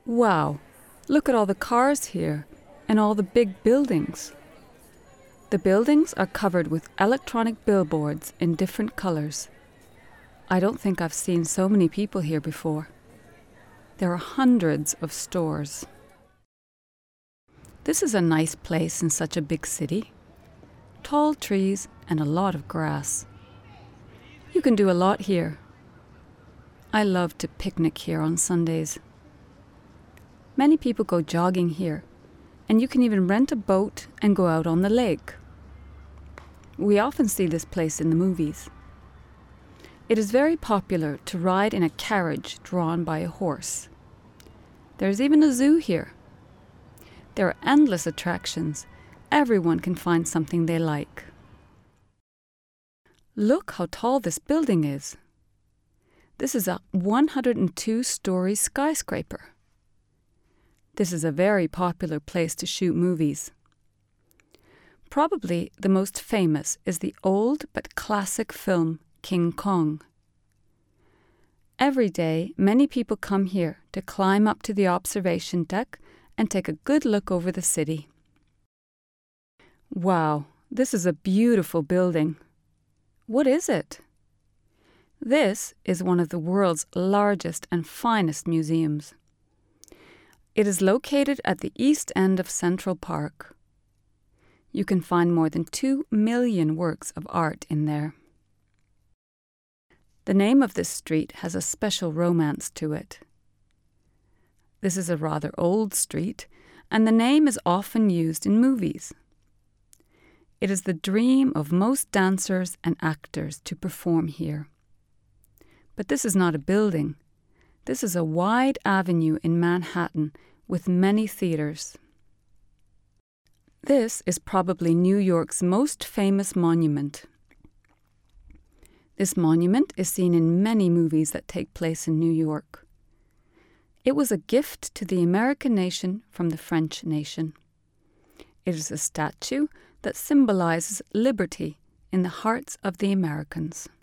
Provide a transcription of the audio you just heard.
Wow, look at all the cars here and all the big buildings. The buildings are covered with electronic billboards in different colors. I don't think I've seen so many people here before. There are hundreds of stores. This is a nice place in such a big city. Tall trees and a lot of grass. You can do a lot here. I love to picnic here on Sundays. Many people go jogging here, and you can even rent a boat and go out on the lake. We often see this place in the movies. It is very popular to ride in a carriage drawn by a horse. There's even a zoo here. There are endless attractions. Everyone can find something they like. Look how tall this building is. This is a 102-story skyscraper. This is a very popular place to shoot movies. Probably the most famous is the old but classic film King Kong. Every day, many people come here to climb up to the observation deck and take a good look over the city. Wow, this is a beautiful building. What is it? This is one of the world's largest and finest museums. It is located at the east end of Central Park. You can find more than 2 million works of art in there. The name of this street has a special romance to it. This is a rather old street, and the name is often used in movies. It is the dream of most dancers and actors to perform here. But this is not a building. This is a wide avenue in Manhattan with many theaters. This is probably New York's most famous monument. This monument is seen in many movies that take place in New York. It was a gift to the American nation from the French nation. It is a statue that symbolizes liberty in the hearts of the Americans.